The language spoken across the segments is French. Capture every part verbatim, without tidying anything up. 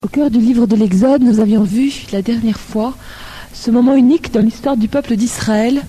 Au cœur du livre de l'Exode, nous avions vu la dernière fois ce moment unique dans l'histoire du peuple d'Israël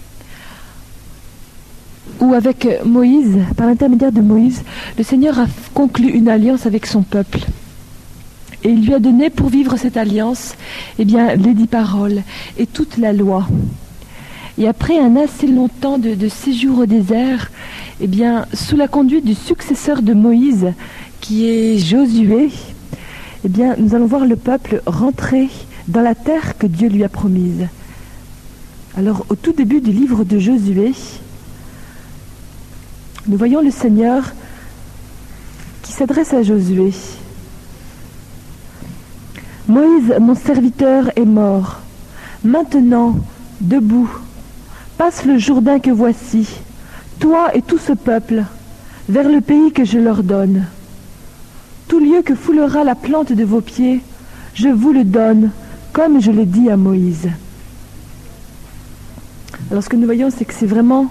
où avec Moïse, par l'intermédiaire de Moïse, le Seigneur a conclu une alliance avec son peuple. Et il lui a donné pour vivre cette alliance eh bien, les dix paroles et toute la loi. Et après un assez long temps de, de séjour au désert, eh bien, sous la conduite du successeur de Moïse, qui est Josué, eh bien, nous allons voir le peuple rentrer dans la terre que Dieu lui a promise. Alors, au tout début du livre de Josué, nous voyons le Seigneur qui s'adresse à Josué. « Moïse, mon serviteur, est mort. Maintenant, debout, passe le Jourdain que voici, toi et tout ce peuple, vers le pays que je leur donne. Tout lieu que foulera la plante de vos pieds, je vous le donne, comme je l'ai dit à Moïse. » Alors ce que nous voyons, c'est que c'est vraiment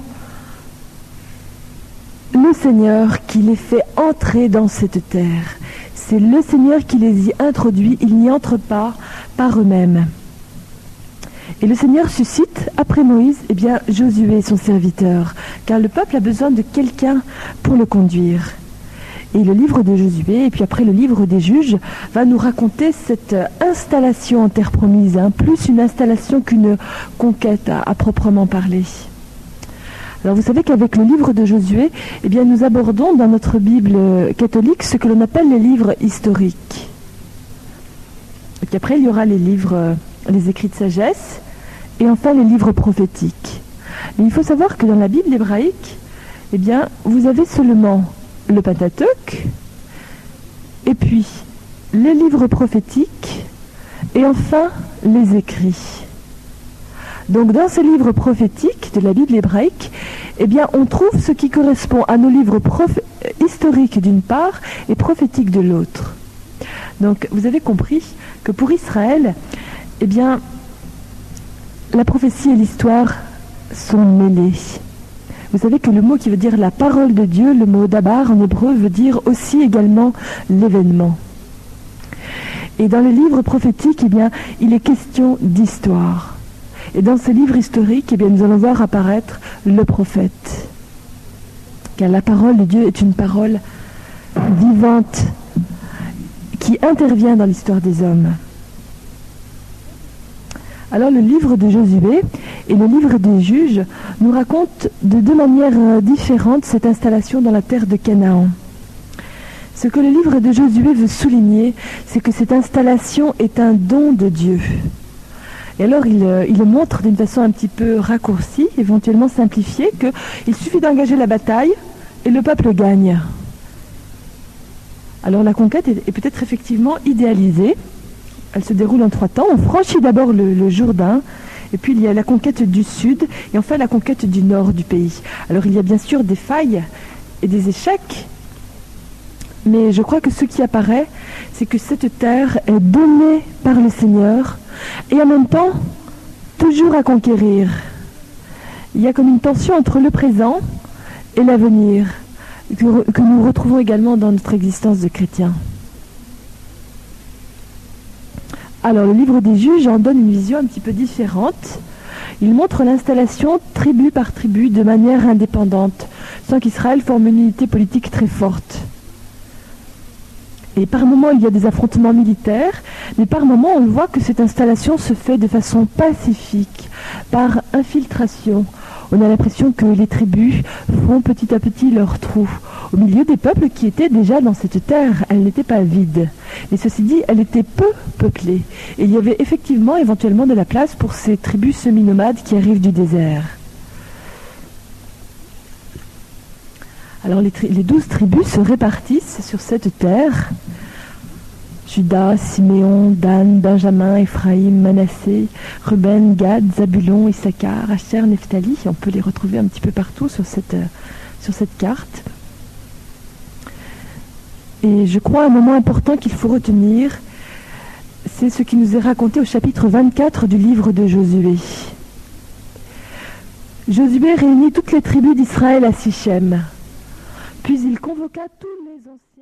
le Seigneur qui les fait entrer dans cette terre. C'est le Seigneur qui les y introduit, ils n'y entrent pas par eux-mêmes. Et le Seigneur suscite, après Moïse, eh bien, Josué, son serviteur, car le peuple a besoin de quelqu'un pour le conduire. Et le livre de Josué, et puis après le livre des juges, va nous raconter cette installation en terre promise, hein, plus une installation qu'une conquête à, à proprement parler. Alors vous savez qu'avec le livre de Josué, eh bien, nous abordons dans notre Bible catholique ce que l'on appelle les livres historiques. Et puis après, il y aura les livres, les écrits de sagesse, et enfin les livres prophétiques. Mais il faut savoir que dans la Bible hébraïque, eh bien, vous avez seulement le Pentateuque, et puis les livres prophétiques, et enfin les écrits. Donc dans ces livres prophétiques de la Bible hébraïque, eh bien on trouve ce qui correspond à nos livres proph- historiques d'une part et prophétiques de l'autre. Donc vous avez compris que pour Israël, eh bien la prophétie et l'histoire sont mêlées. Vous savez que le mot qui veut dire la parole de Dieu, le mot dabar en hébreu, veut dire aussi également l'événement. Et dans les livres prophétiques, eh bien, il est question d'histoire. Et dans ces livres historiques, eh bien, nous allons voir apparaître le prophète. Car la parole de Dieu est une parole vivante qui intervient dans l'histoire des hommes. Alors le livre de Josué et le livre des juges nous racontent de deux manières différentes cette installation dans la terre de Canaan. Ce que le livre de Josué veut souligner, c'est que cette installation est un don de Dieu. Et alors il, il le montre d'une façon un petit peu raccourcie, éventuellement simplifiée, qu'il suffit d'engager la bataille et le peuple gagne. Alors la conquête est, est peut-être effectivement idéalisée. Elle se déroule en trois temps. On franchit d'abord le, le Jourdain, et puis il y a la conquête du sud, et enfin la conquête du nord du pays. Alors il y a bien sûr des failles et des échecs, mais je crois que ce qui apparaît, c'est que cette terre est donnée par le Seigneur, et en même temps, toujours à conquérir. Il y a comme une tension entre le présent et l'avenir, que, que nous retrouvons également dans notre existence de chrétiens. Alors, le livre des juges en donne une vision un petit peu différente. Il montre l'installation tribu par tribu de manière indépendante, sans qu'Israël forme une unité politique très forte. Et par moments, il y a des affrontements militaires, mais par moments, on voit que cette installation se fait de façon pacifique, par infiltration. On a l'impression que les tribus font petit à petit leur trou au milieu des peuples qui étaient déjà dans cette terre. Elle n'était pas vide. Mais ceci dit, elle était peu peuplée. Et il y avait effectivement éventuellement de la place pour ces tribus semi-nomades qui arrivent du désert. Alors les, tri- les douze tribus se répartissent sur cette terre. Judas, Siméon, Dan, Benjamin, Ephraïm, Manassé, Ruben, Gad, Zabulon, Issachar, Asher, Nephtali. On peut les retrouver un petit peu partout sur cette, sur cette carte. Et je crois un moment important qu'il faut retenir, c'est ce qui nous est raconté au chapitre vingt-quatre du livre de Josué. Josué réunit toutes les tribus d'Israël à Sichem. Puis il convoqua tous les anciens.